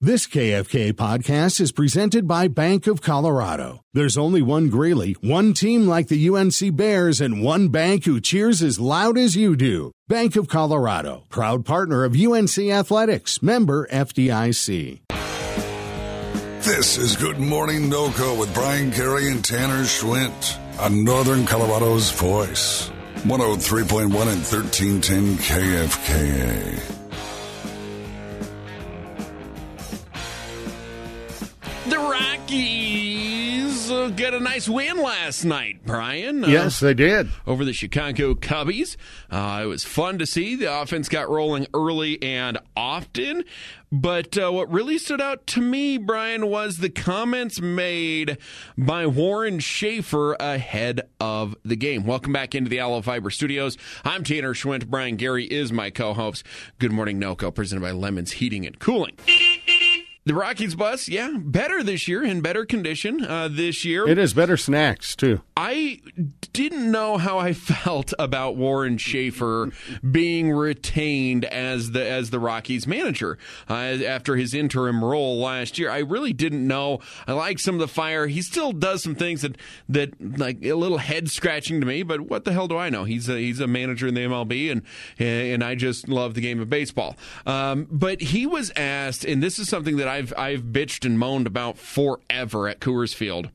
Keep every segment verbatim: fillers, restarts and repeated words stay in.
This K F K podcast is presented by Bank of Colorado. There's only one Greeley, one team like the U N C Bears, and one bank who cheers as loud as you do. Bank of Colorado, proud partner of U N C Athletics, member F D I C. This is Good Morning NoCo with Brian Carey and Tanner Schwint on Northern Colorado's Voice, one oh three point one and thirteen ten K F K A. The Rockies uh, get a nice win last night, Brian. Uh, yes, they did. Over the Chicago Cubbies. Uh, it was fun to see. The offense got rolling early and often. But uh, what really stood out to me, Brian, was the comments made by Warren Schaefer ahead of the game. Welcome back into the Aloe Fiber Studios. I'm Tanner Schwint. Brian Gary is my co-host. Good Morning NoCo, presented by Lemons Heating and Cooling. The Rockies bus, yeah, better this year, in better condition uh, this year. It is better snacks, too. I didn't know how I felt about Warren Schaefer being retained as the as the Rockies manager uh, after his interim role last year. I really didn't know. I like some of the fire. He still does some things that, that like a little head scratching to me, but what the hell do I know? He's a, he's a manager in the M L B, and and I just love the game of baseball. Um, but he was asked, and this is something that I've I've bitched and moaned about forever at Coors Field,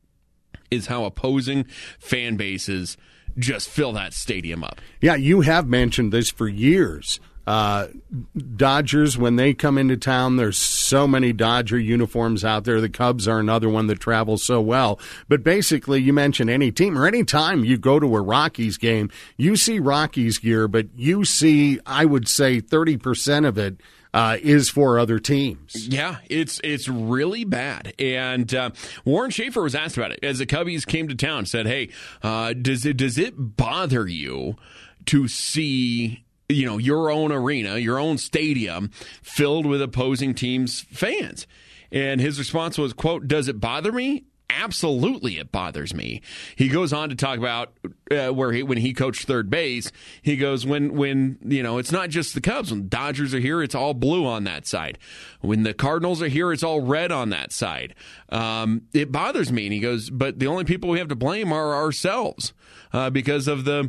is how opposing fan bases just fill that stadium up. Yeah, you have mentioned this for years. Uh, Dodgers, when they come into town, there's so many Dodger uniforms out there. The Cubs are another one that travels so well. But basically, you mention any team or any time you go to a Rockies game, you see Rockies gear, but you see, I would say, thirty percent of it Uh, is for other teams. Yeah, it's it's really bad. And uh, Warren Schaefer was asked about it as the Cubbies came to town. Said, "Hey, uh, does it does it bother you to see, you know, your own arena, your own stadium filled with opposing teams' fans?" And his response was, "Quote, does it bother me? Absolutely, it bothers me." He goes on to talk about uh, where he, when he coached third base, he goes, when, when, you know, it's not just the Cubs. When the Dodgers are here, it's all blue on that side. When the Cardinals are here, it's all red on that side. Um, it bothers me. And he goes, but the only people we have to blame are ourselves uh, because of the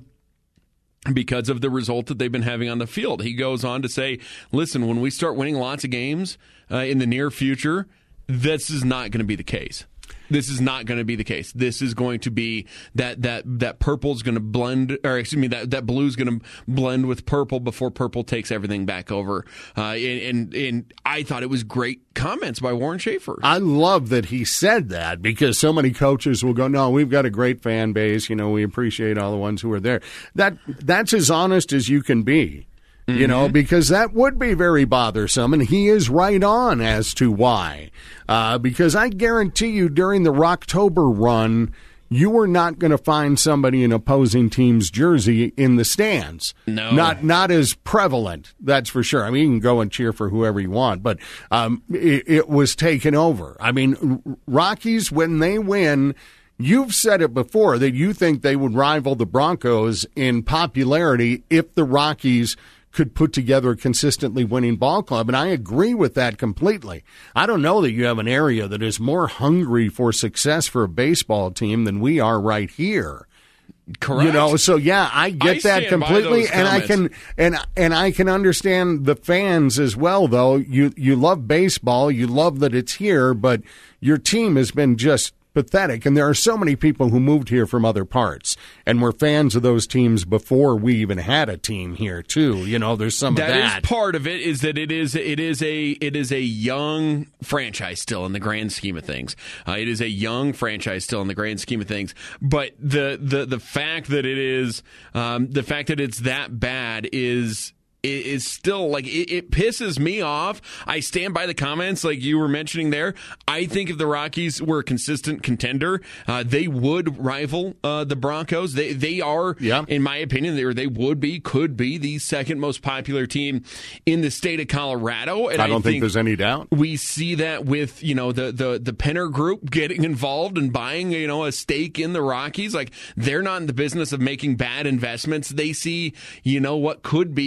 because of the result that they've been having on the field. He goes on to say, listen, when we start winning lots of games uh, in the near future, this is not going to be the case. This is not going to be the case. This is going to be that that that purple's going to blend, or excuse me, that that blue's going to blend with purple before purple takes everything back over. Uh, and, and and I thought it was great comments by Warren Schaefer. I love that he said that, because so many coaches will go, "No, we've got a great fan base. You know, we appreciate all the ones who are there." That that's as honest as you can be. You mm-hmm. know, because that would be very bothersome, and he is right on as to why. Uh, because I guarantee you during the Rocktober run, you were not going to find somebody in opposing team's jersey in the stands. No. Not not as prevalent, that's for sure. I mean, you can go and cheer for whoever you want, but um, it, it was taken over. I mean, Rockies, when they win, you've said it before that you think they would rival the Broncos in popularity if the Rockies could put together a consistently winning ball club, and I agree with that completely. I don't know that you have an area that is more hungry for success for a baseball team than we are right here. Correct. You know, so yeah, I get I that completely, and I can and and I can understand the fans as well. Though you you love baseball, you love that it's here, but your team has been just pathetic, and there are so many people who moved here from other parts and were fans of those teams before we even had a team here too. You know, there's some that of that. Is part of it is that it is it is a it is a young franchise still in the grand scheme of things. Uh, it is a young franchise still in the grand scheme of things. But the the the fact that it is um, the fact that it's that bad is. Is still like it, it pisses me off. I stand by the comments like you were mentioning there. I think if the Rockies were a consistent contender, uh, they would rival uh, the Broncos. They they are, yeah. in my opinion, they they would be, could be the second most popular team in the state of Colorado. And I don't I think, think there's any doubt. We see that with you know the the the Penner Group getting involved and buying you know a stake in the Rockies. Like they're not in the business of making bad investments. They see you know what could be a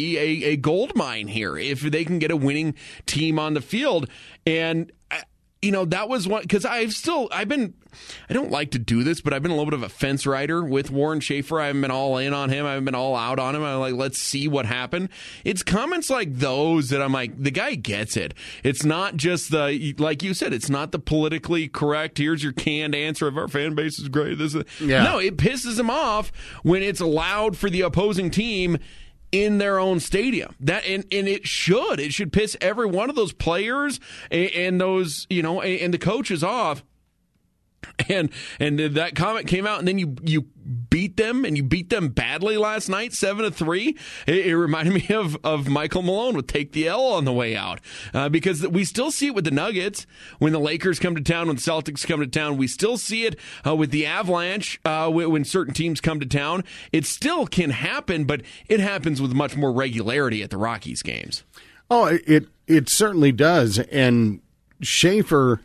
a gold mine here if they can get a winning team on the field. And you know, that was one, because I've still, I've been, I don't like to do this, but I've been a little bit of a fence rider with Warren Schaefer. I haven't been all in on him. I haven't been all out on him. I'm like, let's see what happened. It's comments like those that I'm like, the guy gets it. It's not just the, like you said, it's not the politically correct, here's your canned answer of our fan base is great. This is, yeah. No, it pisses him off when it's allowed for the opposing team in their own stadium. That and, and it should. It should piss every one of those players and, and those, you know, and, and the coaches off. And and that comment came out, and then you you beat them, and you beat them badly last night, seven to three. It, it reminded me of of Michael Malone with take the L on the way out, uh, because we still see it with the Nuggets when the Lakers come to town, when the Celtics come to town. We still see it uh, with the Avalanche uh, when certain teams come to town. It still can happen, but it happens with much more regularity at the Rockies games. Oh, it it certainly does. And Schaefer,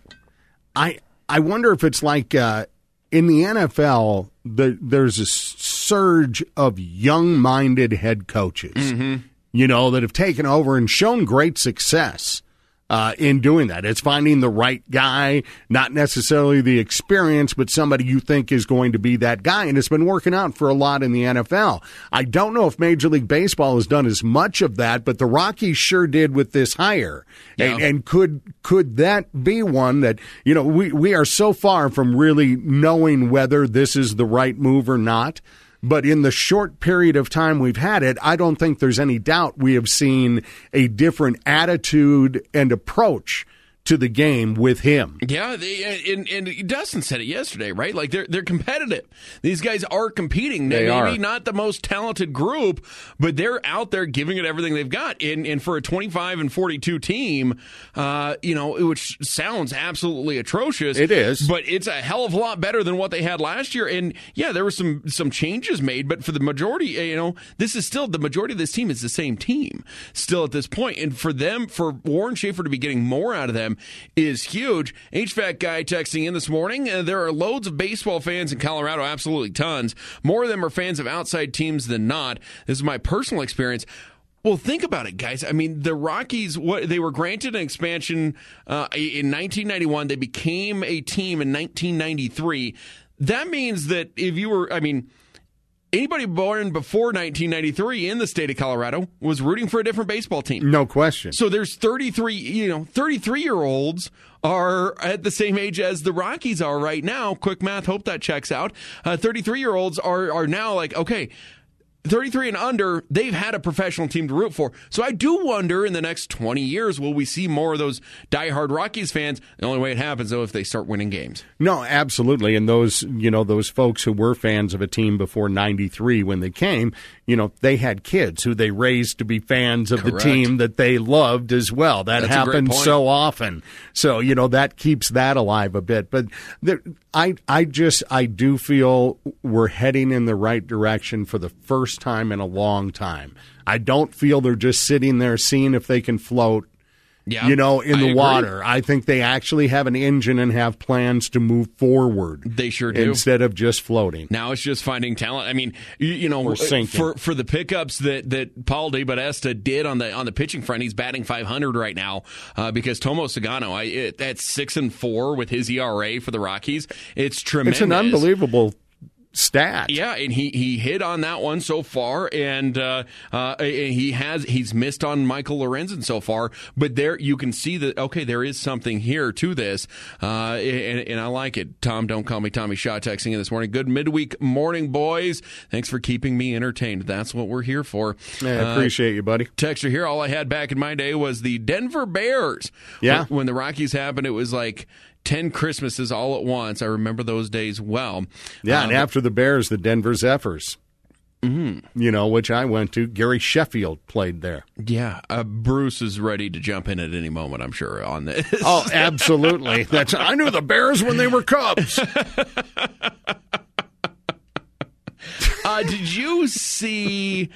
I. I wonder if it's like uh, in the N F L, the, there's a surge of young-minded head coaches, mm-hmm. you know, that have taken over and shown great success uh, in doing that. It's finding the right guy, not necessarily the experience, but somebody you think is going to be that guy. And it's been working out for a lot in the N F L. I don't know if Major League Baseball has done as much of that, but the Rockies sure did with this hire. Yeah. And, and could could that be one that, you know, we, we are so far from really knowing whether this is the right move or not. But in the short period of time we've had it, I don't think there's any doubt we have seen a different attitude and approach to the game with him. Yeah, they, and, and Dustin said it yesterday, right? Like, they're they're competitive. These guys are competing. They Maybe are. Not the most talented group, but they're out there giving it everything they've got. And, and for a twenty-five and forty-two team, uh, you know, which sounds absolutely atrocious. It is. But it's a hell of a lot better than what they had last year. And, yeah, there were some, some changes made, but for the majority, you know, this is still, the majority of this team is the same team still at this point. And for them, for Warren Schaefer to be getting more out of them is huge. H V A C guy texting in this morning. Uh, there are loads of baseball fans in Colorado, absolutely tons. More of them are fans of outside teams than not. This is my personal experience. Well, think about it, guys. I mean, the Rockies, what they were granted an expansion uh, in nineteen ninety-one. They became a team in nineteen ninety-three. That means that if you were, I mean, anybody born before nineteen ninety-three in the state of Colorado was rooting for a different baseball team. No question. So there's thirty-three, you know, thirty-three-year-olds are at the same age as the Rockies are right now. Quick math, hope that checks out. Uh, thirty-three-year-olds are are now like, okay, thirty-three and under, they've had a professional team to root for. So I do wonder in the next twenty years, will we see more of those diehard Rockies fans? The only way it happens, though, if they start winning games. No, absolutely. And those, you know, those folks who were fans of a team before ninety-three when they came, you know, they had kids who they raised to be fans of Correct. The team that they loved as well. That That's happens so often. So, you know, that keeps that alive a bit. But there, I, I just, I do feel we're heading in the right direction for the first time in a long time. I don't feel they're just sitting there seeing if they can float, yeah, you know, in I the agree. water. I think they actually have an engine and have plans to move forward. They sure do. Instead of just floating. Now it's just finding talent. I mean, you, you know, for for the pickups that, that Paul DeBattista did on the on the pitching front, he's batting five hundred right now uh, because Tomo Sagano, I, it, that's six and four with his E R A for the Rockies. It's tremendous. It's an unbelievable stat. Yeah, and he, he hit on that one so far, and uh, uh, he has he's missed on Michael Lorenzen so far. But there you can see that okay, there is something here to this, uh, and, and I like it. Tom, don't call me Tommy Shaw texting in this morning. Good midweek morning, boys. Thanks for keeping me entertained. That's what we're here for. Yeah, I appreciate uh, you, buddy. Texter here. All I had back in my day was the Denver Bears. Yeah, when, when the Rockies happened, it was like ten Christmases all at once. I remember those days well. Yeah, um, and uh, after the Bears, the Denver Zephyrs. Mm-hmm. You know, which I went to. Gary Sheffield played there. Yeah, uh, Bruce is ready to jump in at any moment, I'm sure, on this. Oh, absolutely. That's I knew the Bears when they were Cubs. Uh, did you see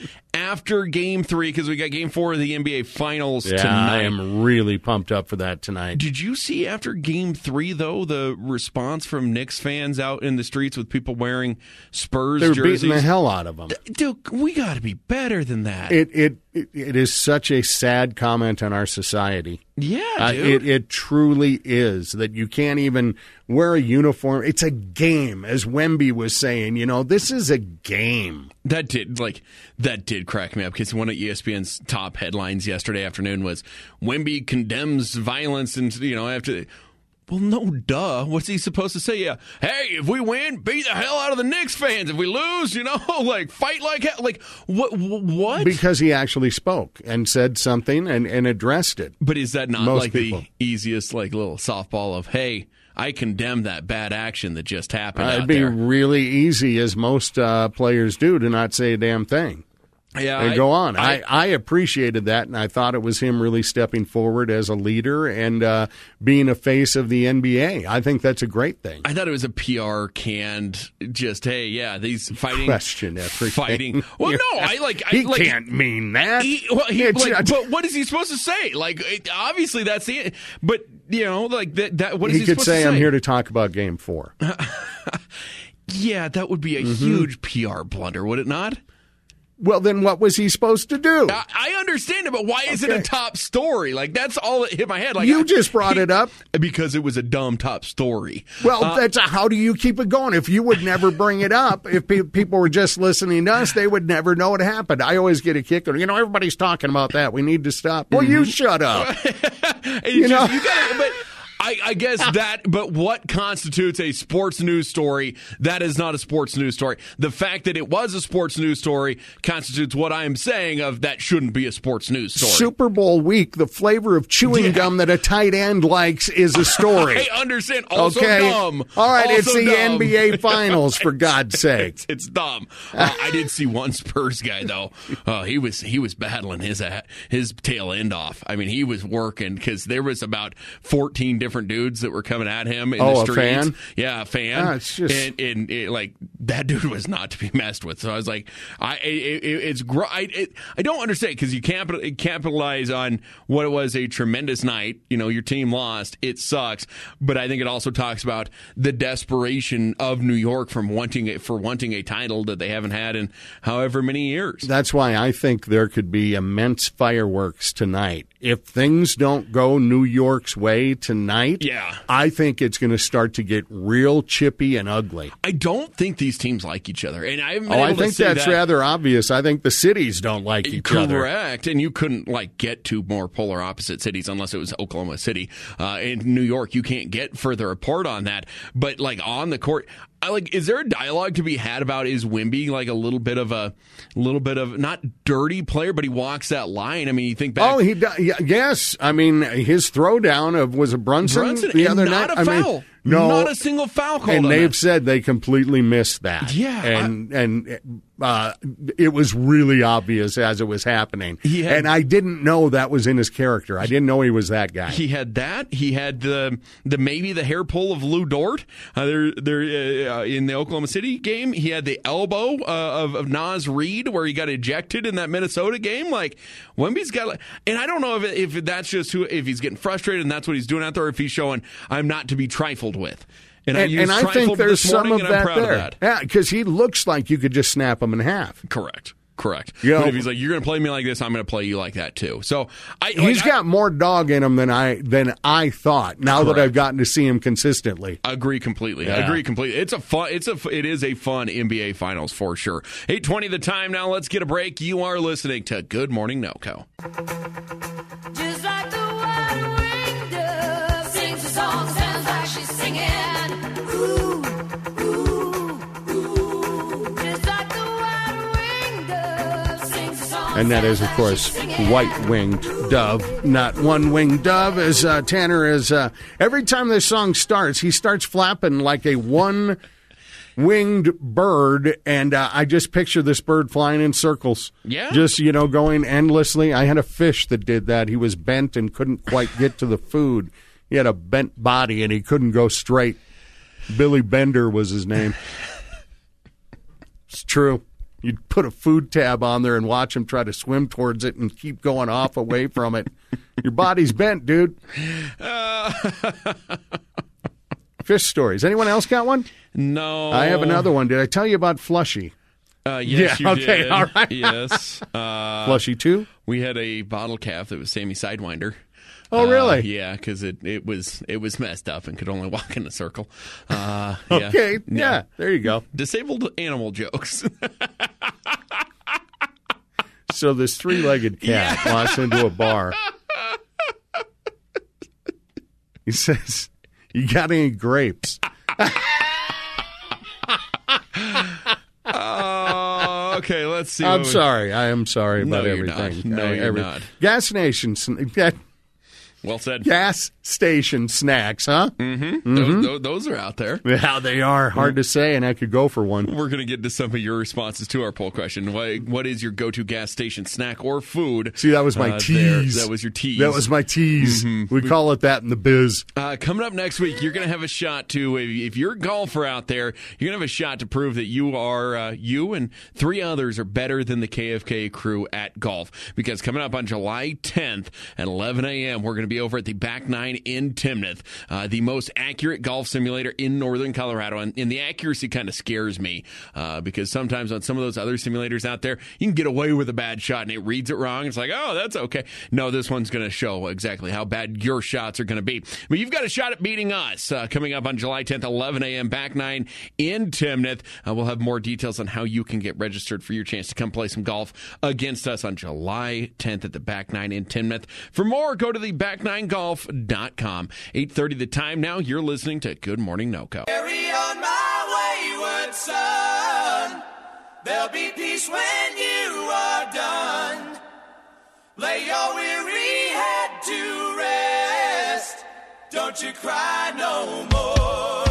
after Game Three, because we got Game Four of the N B A Finals yeah, tonight. I am really pumped up for that tonight. Did you see after Game Three, though, the response from Knicks fans out in the streets with people wearing Spurs They're jerseys? beating the hell out of them. Dude, we got to be better than that. It, it it it is such a sad comment on our society. Yeah, uh, dude. it it truly is that you can't even wear a uniform. It's a game, as Wemby was saying. You know, this is a game. That did like that did crack me up because one of E S P N's top headlines yesterday afternoon was Wemby condemns violence and you know after. Well, no, duh. What's he supposed to say? Yeah, hey, if we win, beat the hell out of the Knicks fans. If we lose, you know, like fight like hell. Like what? What? Because he actually spoke and said something and, and addressed it. But is that not Most like people. the easiest, like little softball of hey? I condemn that bad action that just happened. Uh, out it'd be there. really easy, as most uh, players do, to not say a damn thing. Yeah, And I, go on. I, I, I appreciated that, and I thought it was him really stepping forward as a leader and uh, being a face of the N B A. I think that's a great thing. I thought it was a P R canned. Just hey, yeah, these fighting, Question everything. fighting. Well, no, I like. I, he like, can't mean that. He, well, he, It's like, not- but what is he supposed to say? Like, it, obviously that's the. But you know, like that. that what is he he, could supposed say, to say? I'm here to talk about Game Four. Yeah, that would be a Mm-hmm. huge P R blunder, would it not? Well, then what was he supposed to do? I, I understand it, but why is it Okay. a top story? Like that's all that hit my head. Like You I- just brought he- it up. because it was a dumb top story. Well, Uh, that's a, how do you keep it going? If you would never bring it up, if pe- people were just listening to us, they would never know it happened. I always get a kick. You know, everybody's talking about that. We need to stop. Well, you shut up. It's You know? just- you gotta, but I, I guess that, but what constitutes a sports news story? That is not a sports news story. The fact that it was a sports news story constitutes what I am saying of that shouldn't be a sports news story. Super Bowl week, the flavor of chewing Yeah. gum that a tight end likes is a story. I understand. Also Okay. dumb. All right, it's Also the dumb. N B A Finals, for God's sake. It's, it's dumb. Uh, I did see one Spurs guy though. Uh, he was he was battling his uh, his tail end off. I mean, he was working because there was about fourteen different dudes that were coming at him in Oh, the a streets. fan? Yeah, a fan. Ah, it's just- and, and it, like that dude was not to be messed with. So I was like, I it, it, it's gr- I it, I don't understand because you capital capitalize on what was a tremendous night. You know, your team lost. It sucks, but I think it also talks about the desperation of New York from wanting it for wanting a title that they haven't had in however many years. That's why I think there could be immense fireworks tonight. If things don't go New York's way tonight, Yeah. I think it's going to start to get real chippy and ugly. I don't think these teams like each other, and I haven't been Oh, able I to think see that's that. rather obvious. I think the cities don't like each other. Correct, and you couldn't like get to more polar opposite cities unless it was Oklahoma City. Uh, in New York, you can't get further apart on that. But like on the court, I like. Is there a dialogue to be had about is Wemby like a little bit of a little bit of not dirty player, but he walks that line? I mean, you think back. Oh, he do- yeah, yes. I mean, his throwdown of was it Brunson, Brunson the and other not night? a I mean, foul. no, Not a single foul called and on they've that. said they completely missed that. Yeah, and and uh, it was really obvious as it was happening. He had- and I didn't know that was in his character. I didn't know he was that guy. He had that. He had the the maybe the hair pull of Lou Dort. Uh, there, there uh, in the Oklahoma City game, he had the elbow uh, of, of Naz Reid where he got ejected in that Minnesota game. Like Wemby's got, like, and I don't know if if that's just who if he's getting frustrated and that's what he's doing out there, or if he's showing I'm not to be trifled with. And, I and, used and I trifled think there's this some morning, of and I'm that proud there. of that. Yeah, because he looks like you could just snap him in half. Correct. Correct. You know- but if he's like, you're going to play me like this, I'm going to play you like that too. So I, He's like, I- got more dog in him than I than I thought. Now that Correct. I've gotten to see him consistently. Agree completely. Yeah. Agree completely. It's a fun. It's a. It is a fun N B A Finals for sure. eight twenty the time now. Let's get a break. You are listening to Good Morning NoCo. Just like the wild ring dove sings a song, sounds like she's singing. Ooh, ooh, ooh. Just like the wild ring dove sings a song. And that is, of sounds like course, she's singing. white-winged dove, not one-winged dove. As uh, Tanner is, uh, every time this song starts, he starts flapping like a one-winged bird, and uh, I just picture this bird flying in circles. Yeah. Just, you know, going endlessly. I had a fish that did that. He was bent and couldn't quite get to the food. He had a bent body, and he couldn't go straight. Billy Bender was his name. It's true. You'd put a food tab on there and watch him try to swim towards it and keep going off away from it. Your body's bent, dude. Uh, Fish stories. Anyone else got one? no. I have another one. Did I tell you about Flushy? Uh, yes, Yeah, you okay, did. all right. Yes. Uh, Flushy two? we had a bottle calf that was Sammy Sidewinder. Oh, really? Uh, yeah, because it, it was it was messed up and could only walk in a circle. Uh, yeah. Okay, yeah, there you go. Disabled animal jokes. So this three-legged cat walks into a bar. He says, "You got any grapes?" Oh, okay, let's see. I'm what we- sorry. I am sorry about No, you're not. everything. No, Uh, you're not. Gas station, sn- ga- Well said. gas station snacks, huh? Mm-hmm. Those, those, those are out there. Yeah, they are hard to say, and I could go for one. We're going to get to some of your responses to our poll question. What, what is your go-to gas station snack or food? See, that was my Uh, tease. there. That was your tease. That was my tease. We call it that in the biz. Uh, coming up next week, you're going to have a shot to, if you're a golfer out there, you're going to have a shot to prove that you are, uh, you and three others are better than the K F K crew at golf. Because coming up on July tenth at eleven a.m., we're going to be over at the Back Nine in Timnath, uh, the most accurate golf simulator in northern Colorado. And, and the accuracy kind of scares me uh, because sometimes on some of those other simulators out there, you can get away with a bad shot and it reads it wrong. It's like, oh, that's okay. No, this one's going to show exactly how bad your shots are going to be. But you've got a shot at beating us uh, coming up on July tenth, eleven a.m., Back Nine in Timnath. Uh, we'll have more details on how you can get registered for your chance to come play some golf against us on July tenth at the Back Nine in Timnath. For more, go to the back nine golf dot com. eight thirty the time now. You're listening to Good Morning NoCo. Carry on my wayward son. There'll be peace when you are done. Lay your weary head to rest. Don't you cry no more.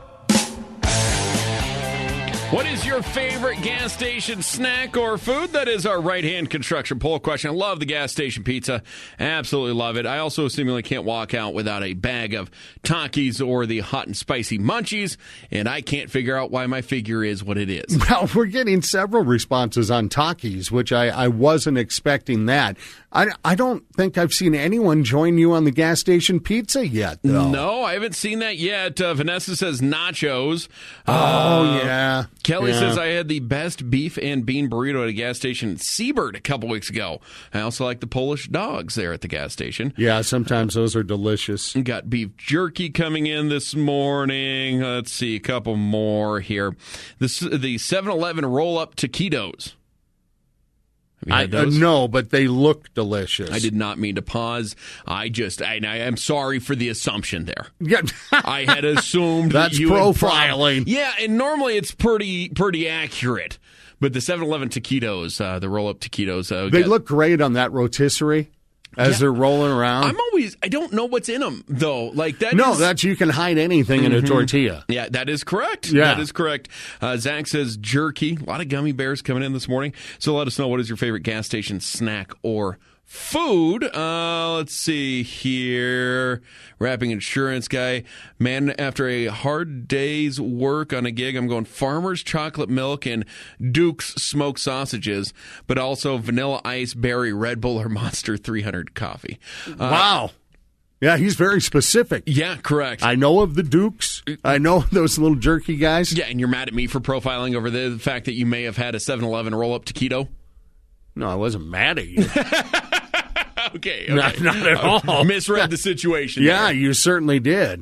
What is your favorite gas station snack or food? That is our right-hand construction poll question. I love the gas station pizza. Absolutely love it. I also seemingly can't walk out without a bag of Takis or the hot and spicy munchies, and I can't figure out why my figure is what it is. Well, we're getting several responses on Takis, which I, I wasn't expecting that. I, I don't think I've seen anyone join you on the gas station pizza yet, though. No, I haven't seen that yet. Uh, Vanessa says nachos. Oh, Uh, yeah. Kelly Yeah. says I had the best beef and bean burrito at a gas station in Seabird a couple weeks ago. I also like the Polish dogs there at the gas station. Yeah, sometimes those are delicious. We got beef jerky coming in this morning. Let's see, a couple more here. The the seven eleven roll-up taquitos. Have you I had uh, those? no, but they look delicious. I did not mean to pause. I just, I, I am sorry for the assumption there. Yeah. I had assumed That's that you had profiling. prob- yeah, and normally it's pretty pretty accurate. But the seven eleven taquitos, uh, the roll-up taquitos, uh, They got- look great on that rotisserie as Yeah. they're rolling around. I'm always, I don't know what's in them though. Like that. no, is- that's you can hide anything in a tortilla. Yeah, that is correct. Yeah. That is correct. Uh, Zach says jerky. A lot of gummy bears coming in this morning. So let us know, what is your favorite gas station snack or food? Uh, let's see here. Wrapping insurance guy. Man, after a hard day's work on a gig, I'm going Farmer's chocolate milk and Duke's smoked sausages, but also Vanilla Ice, Berry, Red Bull, or Monster three hundred coffee. Uh, Wow. Yeah, he's very specific. Yeah, correct. I know of the Dukes. I know those little jerky guys. Yeah, and you're mad at me for profiling over the fact that you may have had a seven eleven roll-up taquito? No, I wasn't mad at you. Okay, okay. Not- not at Uh, all. Misread the situation. Yeah, there. you certainly did.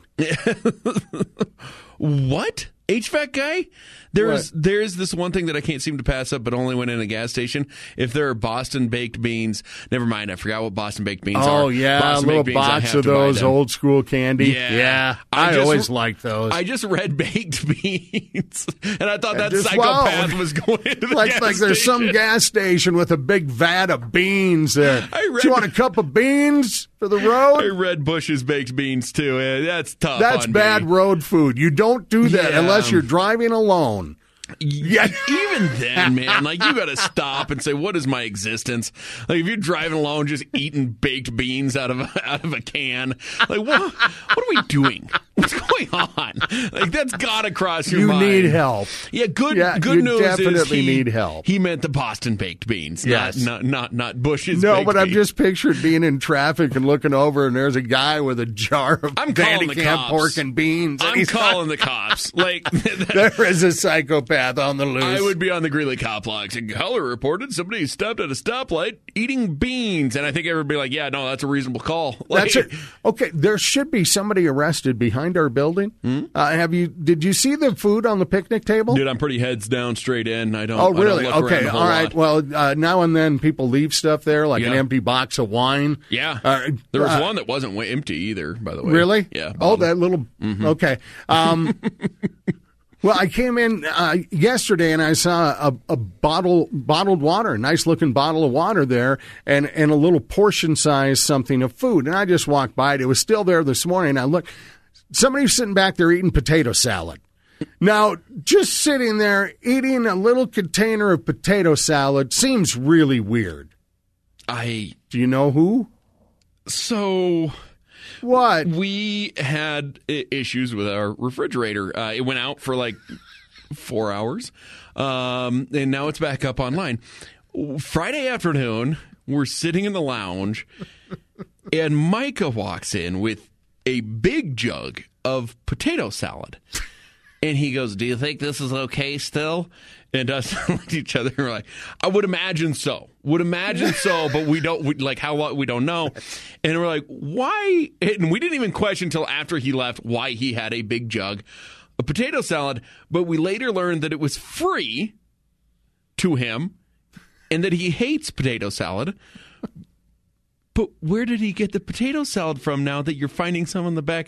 What? H V A C guy? There's What? there's this one thing that I can't seem to pass up, but only when in a gas station. If there are Boston baked beans, never mind. I forgot what Boston baked beans are. Oh, yeah, a Boston little baked beans, I box have of to buy those them. old school candy. Yeah. Yeah, I I, just- always liked those. I just read baked beans, and I thought that just- psychopath wow. was going into the like gas like there's some station. gas station with a big vat of beans there. I read- Do you want a cup of beans for the I road? read Bush's baked beans too. Uh, that's tough. That's on bad me. road food. You don't do that Yeah. unless you're driving alone. Yeah, even then, man, like you got to stop and say, "What is my existence?" Like if you're driving alone, just eating baked beans out of a, out of a can, like what? What are we doing? What's going on? Like, that's got to cross your You mind. need help. Yeah, good Yeah, good you news is definitely he, need help. he meant the Boston baked beans, Yes. not, not, not, not Bush's No, baked but I've beans. just pictured being in traffic and looking over, and there's a guy with a jar of I'm calling the Bandicam cops. pork and beans. and I'm he's calling the cops. Like, There is a psychopath on the loose. I would be on the Greeley cop logs. And Heller reported somebody stopped at a stoplight eating beans. And I think everybody like, yeah, no, that's a reasonable call. Like, That's it. Okay, there should be somebody arrested behind our building. Hmm? Uh, have you? Did you see the food on the picnic table? Dude, I'm pretty heads down, straight in. I don't. Oh, I don't really? look around Okay, a whole all right. lot. Well, uh, now and then people leave stuff there, like an Yeah. empty box of wine. Yeah. Uh, There was uh, one that wasn't wa- empty either, by the way. Really? Yeah. Oh, bottom. that little. Mm-hmm. Okay. Um, well, I came in uh, yesterday and I saw a, a bottle, bottled water, a nice looking bottle of water there, and and a little portion size something of food. And I just walked by it. It was still there this morning. I looked. Somebody's sitting back there eating potato salad. Now, just sitting there eating a little container of potato salad seems really weird. I. Do you know who? So. What? We had I- issues with our refrigerator. Uh, it went out for like four hours, um, and now it's back up online. Friday afternoon, we're sitting in the lounge, and Micah walks in with a big jug of potato salad. And he goes, "Do you think this is okay still?" And us look at each other and we're like, "I would imagine so. Would imagine so, but we don't we, like how long we don't know." And we're like, "Why?" And we didn't even question until after he left why he had a big jug of potato salad. But we later learned that it was free to him, and that he hates potato salad. But where did he get the potato salad from? Now that you're finding some in the back.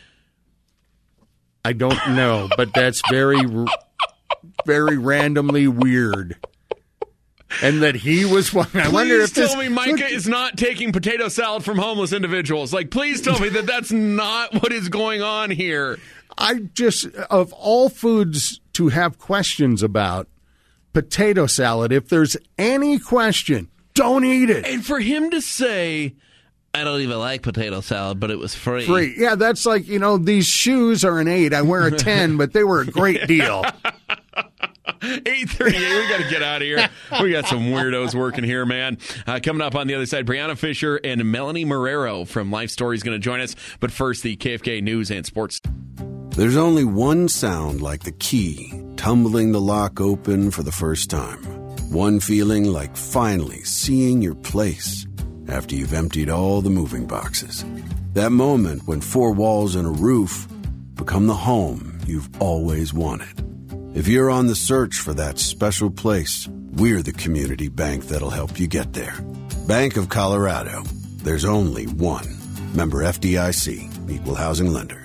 I don't know, but that's very, very randomly weird. And that he was one. I Please wonder if tell this, me Micah is not taking potato salad from homeless individuals. Like, please tell me that that's not what is going on here. I just, of all foods to have questions about, potato salad, if there's any question, don't eat it. And for him to say, "I don't even like potato salad, but it was free." Free. Yeah, that's like, you know, these shoes are an eight. I wear a ten, but they were a great deal. eight thirty-eight, we got to get out of here. We got some weirdos working here, man. Uh, coming up on the other side, Brianna Fisher and Melanie Marrero from Life Story is going to join us. But first, the K F K News and Sports. There's only one sound like the key tumbling the lock open for the first time. One feeling like finally seeing your place after you've emptied all the moving boxes. That moment when four walls and a roof become the home you've always wanted. If you're on the search for that special place, we're the community bank that'll help you get there. Bank of Colorado. There's only one. Member F D I C. Equal housing lender.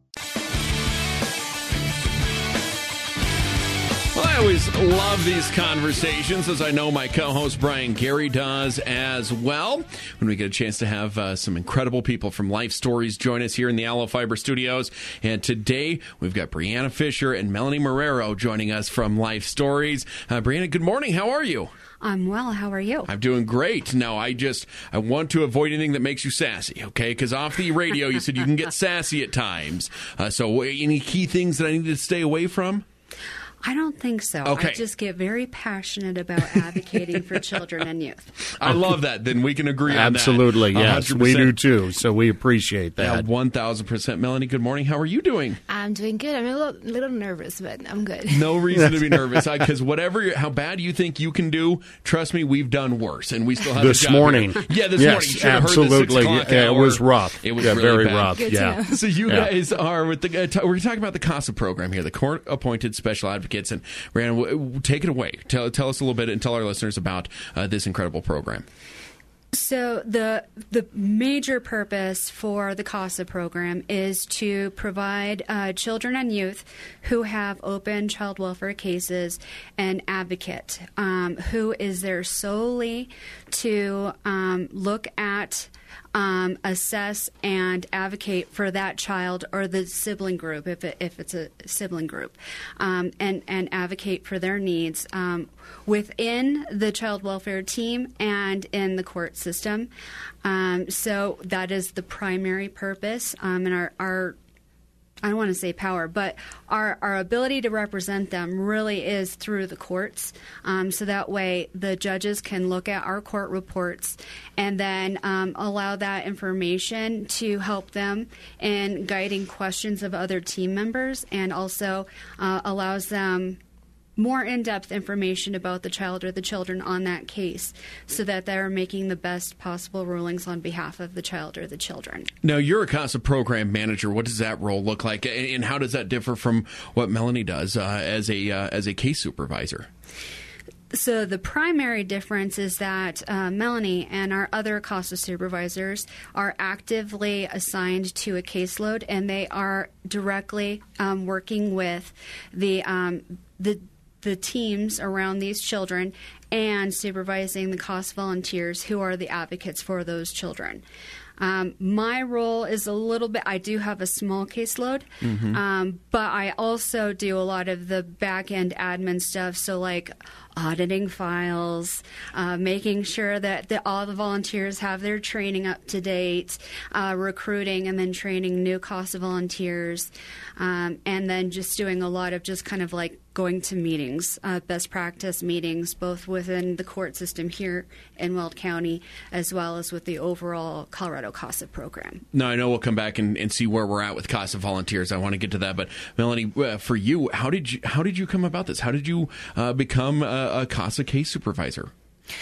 Well, I always love these conversations, as I know my co-host Brian Gary does as well. When we get a chance to have uh, some incredible people from Life Stories join us here in the Aloe Fiber Studios. And today we've got Brianna Fisher and Melanie Marrero joining us from Life Stories. Uh, Brianna, good morning. How are you? I'm well. How are you? I'm doing great. Now, I just I want to avoid anything that makes you sassy, okay? Because off the radio, you said you can get sassy at times. Uh, so any key things that I need to stay away from? I don't think so. Okay. I just get very passionate about advocating for children and youth. I love that. Then we can agree on that. Absolutely, yes. one hundred We percent. do too, so we appreciate Yeah, that. one thousand percent. Melanie, good morning. How are you doing? I'm doing good. I'm a little, little nervous, but I'm good. No reason to be nervous, because whatever, you- how bad you think you can do, trust me, we've done worse, and we still have This a job morning. here. Yeah, this Yes, morning. You should have heard the absolutely. six o'clock Yeah, it hour. was rough. It was Yeah, really very bad. rough. Good to Yeah. know. So you Yeah. guys are with the. Uh, t- we're talking about the CASA program here, the court-appointed special advocates, and Brianna, w- w- take it away. Tell tell us a little bit and tell our listeners about uh, this incredible program. So the the major purpose for the CASA program is to provide uh, children and youth who have open child welfare cases an advocate um, who is there solely to um, look at, um, assess, and advocate for that child or the sibling group, if it, if it's a sibling group, um, and and advocate for their needs um, within the child welfare team and in the court system. Um, so that is the primary purpose, um, and our, our I don't want to say power, but our, our ability to represent them really is through the courts. Um, so that way the judges can look at our court reports and then um, allow that information to help them in guiding questions of other team members, and also uh, allows them more in-depth information about the child or the children on that case, so that they're making the best possible rulings on behalf of the child or the children. Now, you're a CASA program manager. What does that role look like, and how does that differ from what Melanie does uh, as a uh, as a case supervisor? So the primary difference is that uh, Melanie and our other CASA supervisors are actively assigned to a caseload, and they are directly um, working with the um, the the teams around these children and supervising the CASA volunteers who are the advocates for those children. Um, my role is a little bit, I do have a small caseload, mm-hmm. um, but I also do a lot of the back-end admin stuff, so like auditing files, uh, making sure that the, all the volunteers have their training up to date, uh, recruiting and then training new CASA volunteers, um, and then just doing a lot of just kind of like going to meetings, uh, best practice meetings, both within the court system here in Weld County as well as with the overall Colorado CASA program. Now, I know we'll come back and, and see where we're at with CASA volunteers. I want to get to that. But, Melanie, uh, for you, how did you how did you come about this? How did you uh, become a, a CASA case supervisor?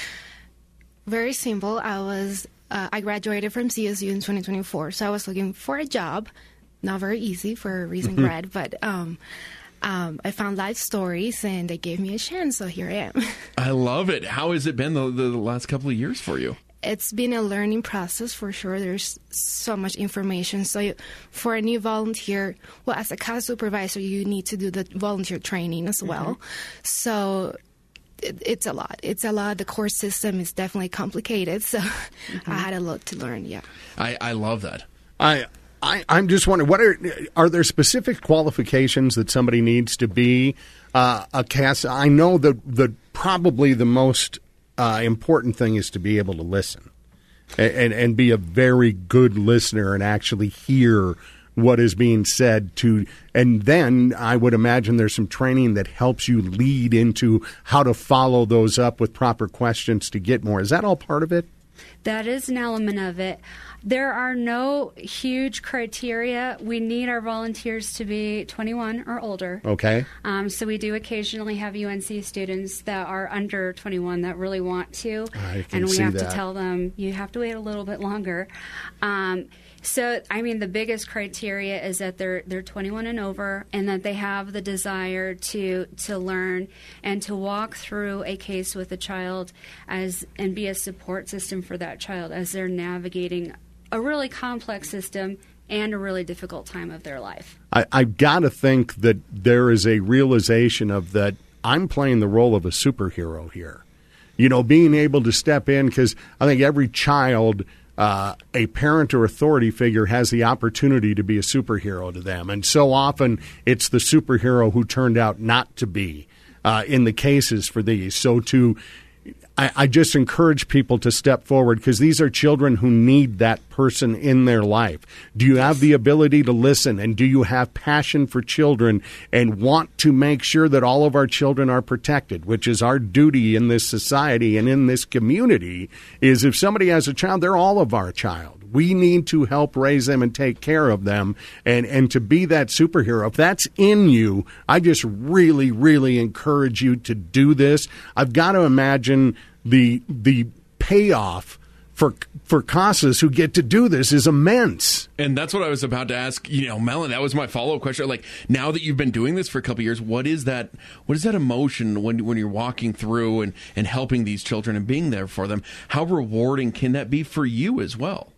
Very simple. I was uh, I graduated from C S U in twenty twenty-four, so I was looking for a job. Not very easy for a recent grad, but um, um, I found Life Stories, and they gave me a chance, so here I am. I love it. How has it been the, the last couple of years for you? It's been a learning process for sure. There's so much information. So you, for a new volunteer, well, as a CASA supervisor, you need to do the volunteer training as well. Mm-hmm. So it, it's a lot. It's a lot. The course system is definitely complicated. So mm-hmm. I had a lot to learn, yeah. I, I love that. I, I, I'm just wondering, what are are there specific qualifications that somebody needs to be uh, a CASA? I know that the probably the most Uh, important thing is to be able to listen and, and, and be a very good listener and actually hear what is being said to. And then I would imagine there's some training that helps you lead into how to follow those up with proper questions to get more. Is that all part of it? That is an element of it. There are no huge criteria. We need our volunteers to be twenty-one or older. Okay. Um, so we do occasionally have U N C students that are under twenty-one that really want to. I can and we see have that. to tell them, you have to wait a little bit longer. Um, so, I mean, the biggest criteria is that they're they're twenty-one and over, and that they have the desire to to learn and to walk through a case with a child as and be a support system for that child as they're navigating a really complex system and a really difficult time of their life. I, I've got to think that there is a realization of that I'm playing the role of a superhero here. You know, being able to step in, because I think every child, uh, a parent or authority figure has the opportunity to be a superhero to them. And so often it's the superhero who turned out not to be uh, in the cases for these. So to I, I just encourage people to step forward, because these are children who need that person in their life. Do you have the ability to listen, and do you have passion for children and want to make sure that all of our children are protected, which is our duty in this society and in this community, is if somebody has a child, they're all of our child. We need to help raise them and take care of them, and, and to be that superhero. If that's in you, I just really, really encourage you to do this. I've got to imagine the the payoff for for CASAs who get to do this is immense. And that's what I was about to ask, you know, Melanie, that was my follow-up question. Like, now that you've been doing this for a couple of years, what is that what is that emotion when when you're walking through and, and helping these children and being there for them? How rewarding can that be for you as well?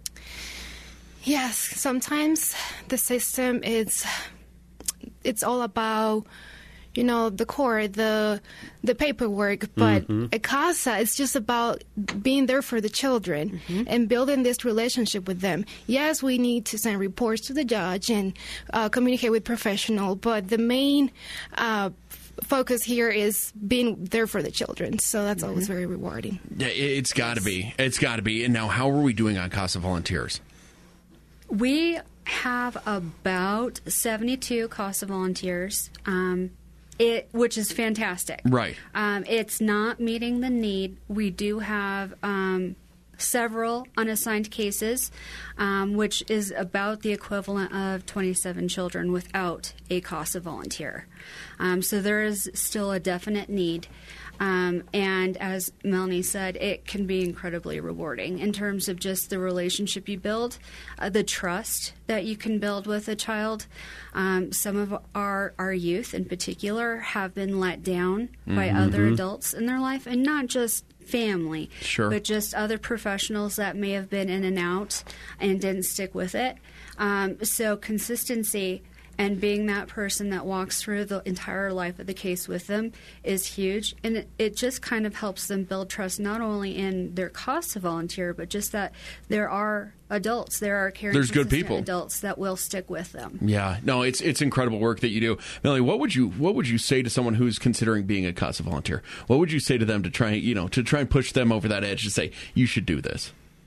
Yes, sometimes the system is, it's all about, you know, the core, the the paperwork, but Mm-hmm. at CASA, it's just about being there for the children Mm-hmm. and building this relationship with them. Yes, we need to send reports to the judge and uh, communicate with professional, but the main uh, focus here is being there for the children. So that's always very rewarding. Yeah, it- it's got to be. It's got to be. And now, how are we doing on CASA volunteers? We have about seventy-two CASA volunteers, um, it, which is fantastic. Right. Um, it's not meeting the need. We do have um, several unassigned cases, um, which is about the equivalent of twenty-seven children without a CASA volunteer. Um, so there is still a definite need. Um, and as Melanie said, it can be incredibly rewarding in terms of just the relationship you build, uh, the trust that you can build with a child. Um, some of our, our youth in particular have been let down by Mm-hmm. other adults in their life, and not just family, Sure. but just other professionals that may have been in and out and didn't stick with it. Um, so consistency and being that person that walks through the entire life of the case with them is huge. And it, it just kind of helps them build trust not only in their CASA volunteer, but just that there are adults, there are caring, There's good consistent people. adults that will stick with them. Yeah, no, it's it's incredible work that you do, Melanie. What would you what would you say to someone who's considering being a CASA volunteer? What would you say to them to try you know to try and push them over that edge to say you should do this?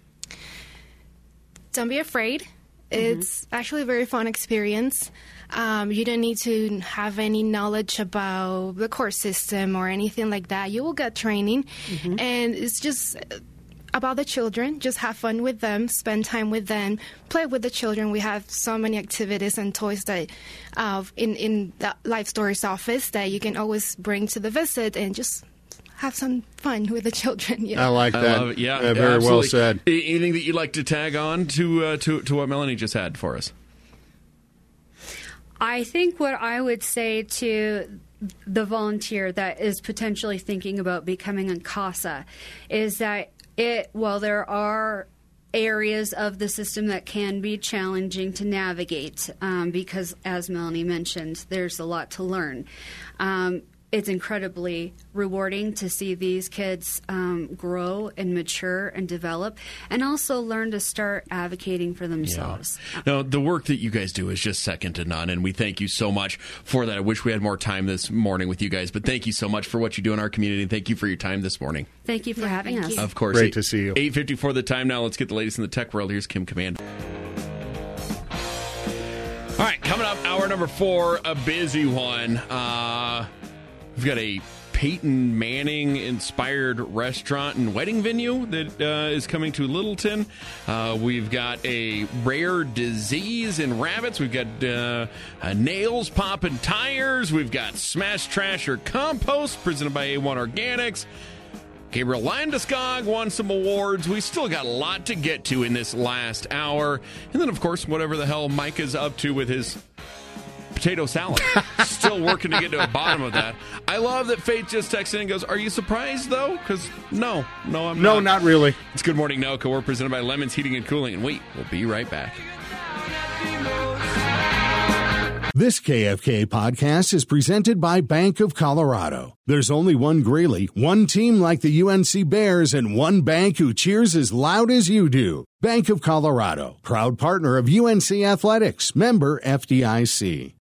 Don't be afraid. It's actually a very fun experience. Um, you don't need to have any knowledge about the court system or anything like that. You will get training, and it's just about the children. Just have fun with them, spend time with them, play with the children. We have so many activities and toys that uh, in in the Life Stories office that you can always bring to the visit and just have some fun with the children. You know? I like I that. love it. Yeah, Uh, very well absolutely. said. A- Anything that you'd like to tag on to uh, to to what Melanie just had for us? I think what I would say to the volunteer that is potentially thinking about becoming a CASA is that it, while there are areas of the system that can be challenging to navigate, um, because as Melanie mentioned, there's a lot to learn. Um, it's incredibly rewarding to see these kids um, grow and mature and develop, and also learn to start advocating for themselves. No, the work that you guys do is just second to none, and we thank you so much for that. I wish we had more time this morning with you guys, but thank you so much for what you do in our community, and thank you for your time this morning. Thank you for having thank us. you. Of course. Great to see you. eight fifty-four the time now. Let's get the latest in the tech world. Here's Kim Command. All right, coming up, hour number four, a busy one. Uh, we've got a Peyton Manning-inspired restaurant and wedding venue that uh, is coming to Littleton. Uh, we've got a rare disease in rabbits. We've got uh, uh, nails popping tires. We've got Smash Trash or Compost presented by A one Organics. Gabriel Landeskog won some awards. We still got a lot to get to in this last hour. And then, of course, whatever the hell Mike is up to with his potato salad. Still working to get to the bottom of that. I love that Faith just texts in and goes, are you surprised, though? Because, no, no, I'm No, not. not really. It's Good Morning Noco. We're presented by Lemons Heating and Cooling. And we will be right back. This K F K podcast is presented by Bank of Colorado. There's only one Greeley, one team like the U N C Bears, and one bank who cheers as loud as you do. Bank of Colorado, proud partner of U N C Athletics, member F D I C.